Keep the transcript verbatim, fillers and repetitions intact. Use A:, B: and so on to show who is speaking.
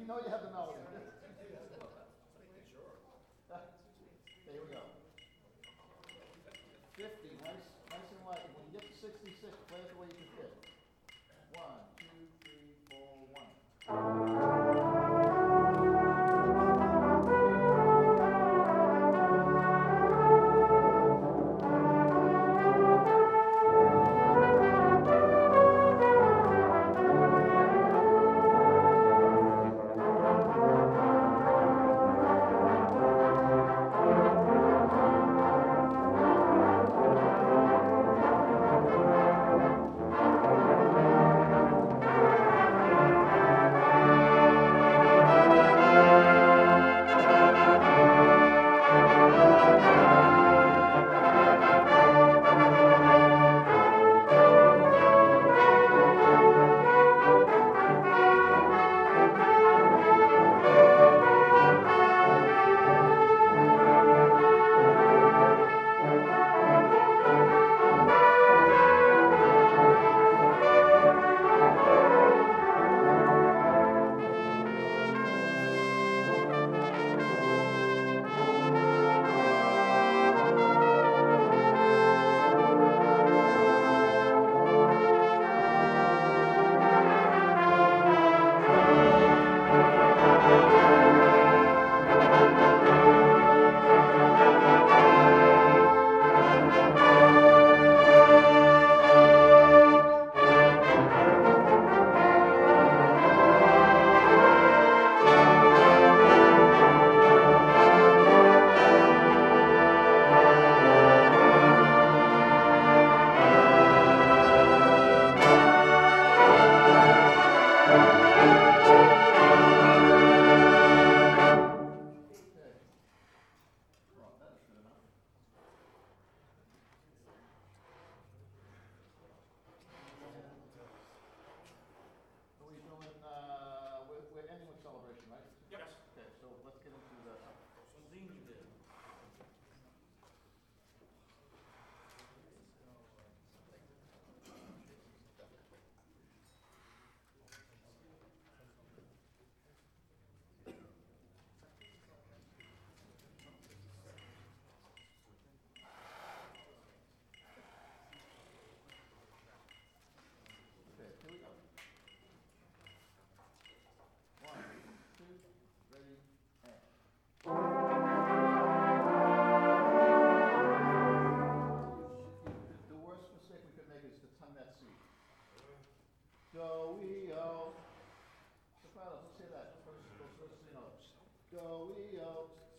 A: You know you have the melody. There we go. Fifty, nice, nice and light. When you get to sixty-six, play it the way you can fit. One, two, three, four, one. So we're doing, uh, we're, we're ending with celebration, right?
B: Yes.
A: Okay, so let's get into the, okay, here we go. One, two, ready, and. The worst mistake we could make is to tongue that C. Go-e-o. Sopranos, let's say that. First, those first three notes. Go-e-o.